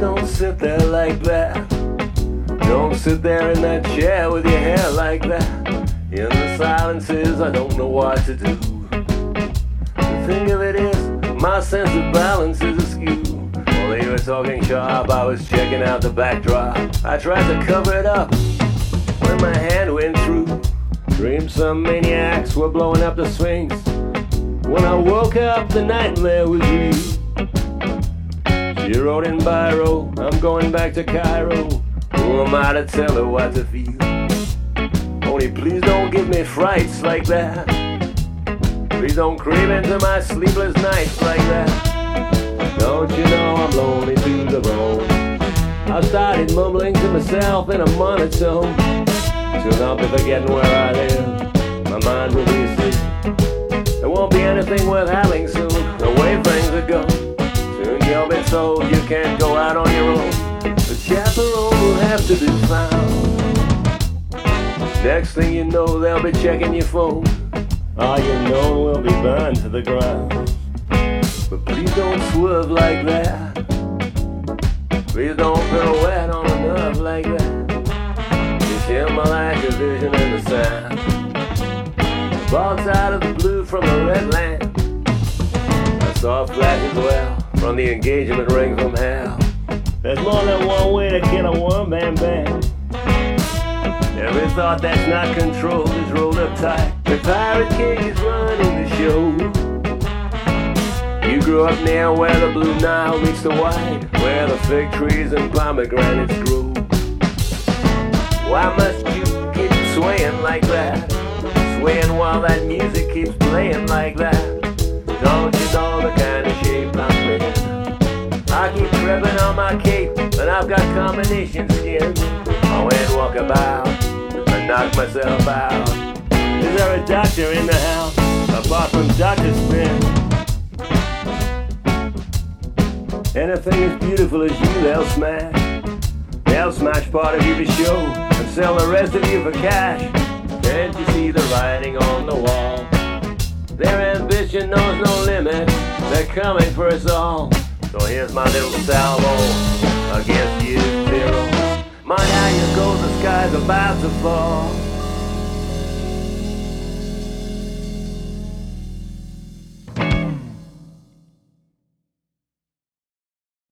don't sit there like that. Don't sit there in that chair with your hair like that. In the silences, I don't know what to do. The thing of it is, my sense of balance is askew. While they were talking sharp, I was checking out the backdrop. I tried to cover it up when my hand went through. Dreamed some maniacs were blowing up the Sphinx. When I woke up, the nightmare was real. She wrote in biro, I'm going back to Cairo. Who am I to tell her what to feel? Only please don't give me frights like that. Please don't creep into my sleepless nights like that. Don't you know I'm lonely to the bone? I started mumbling to myself in a monotone. Soon I'll be forgetting where I live. My mind will be asleep. There won't be anything worth having soon. The way things are going. Soon you'll be told you can't go out on your own. The chaperone will have to be found. Next thing you know, they'll be checking your phone. All you know will be burned to the ground. But please don't swerve like that. Please don't pirouette on a nerve like that. You hear my lack of vision and the sound. Balls out of the blue from the red land. I saw a flash as well from the engagement ring from hell. There's more than one way to kill a one-man band. Every thought that's not controlled is rolled up tight. The Pirate King is running the show. You grew up near where the blue Nile meets the white, where the fig trees and pomegranates grow. Why must you keep swaying like that? Swaying while that music keeps playing like that. Don't you know the kind of shape I'm in? I keep tripping on my cape, but I've got combination skin. I went walkabout, I knocked myself out. Is there a doctor in the house, apart from Dr. Spin? Anything as beautiful as you, they'll smash. They'll smash part of you to show, and sell the rest of you for cash. Can't you see the writing on the wall? Their ambition knows no limit, they're coming for us all. So here's my little salvo against you, zero. Mind how you go, the sky's about to fall.